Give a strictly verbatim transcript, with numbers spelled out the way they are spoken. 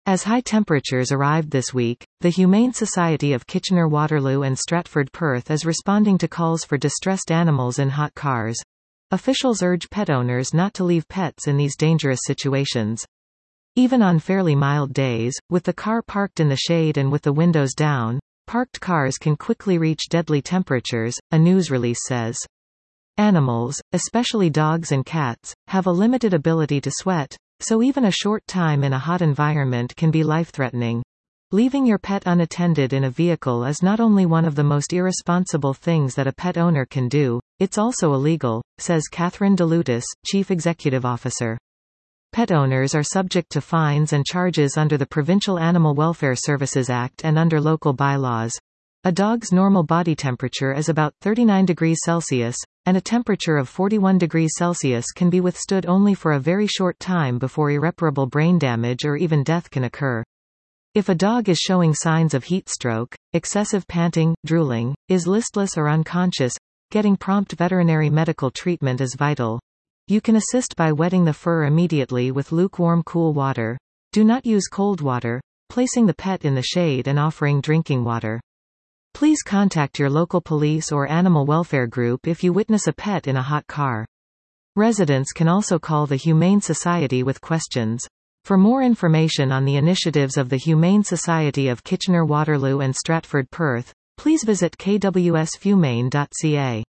As high temperatures arrived this week, the Humane Society of Kitchener-Waterloo and Stratford-Perth is responding to calls for distressed animals in hot cars. Officials urge pet owners not to leave pets in these dangerous situations. Even on fairly mild days, with the car parked in the shade and with the windows down, parked cars can quickly reach deadly temperatures, a news release says. Animals, especially dogs and cats, have a limited ability to sweat, so even a short time in a hot environment can be life-threatening. Leaving your pet unattended in a vehicle is not only one of the most irresponsible things that a pet owner can do, it's also illegal, says Catherine DeLutis, Chief Executive Officer. Pet owners are subject to fines and charges under the Provincial Animal Welfare Services Act and under local bylaws. A dog's normal body temperature is about thirty-nine degrees Celsius, and a temperature of forty-one degrees Celsius can be withstood only for a very short time before irreparable brain damage or even death can occur. If a dog is showing signs of heat stroke, excessive panting, drooling, is listless or unconscious, getting prompt veterinary medical treatment is vital. You can assist by wetting the fur immediately with lukewarm cool water. Do not use cold water, placing the pet in the shade and offering drinking water. Please contact your local police or animal welfare group if you witness a pet in a hot car. Residents can also call the Humane Society with questions. For more information on the initiatives of the Humane Society of Kitchener-Waterloo and Stratford-Perth, please visit k w s humane dot c a.